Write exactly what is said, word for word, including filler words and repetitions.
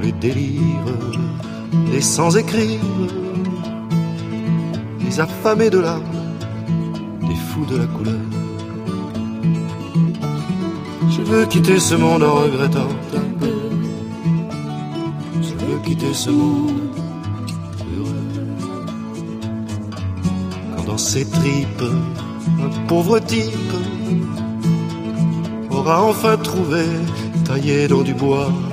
les délires, les sans-écrire, les affamés de l'âme, des fous de la couleur. Je veux quitter ce monde en regrettant un peu. Je veux quitter ce monde heureux. Quand dans ses tripes, un pauvre type aura enfin trouvé, taillé dans du bois,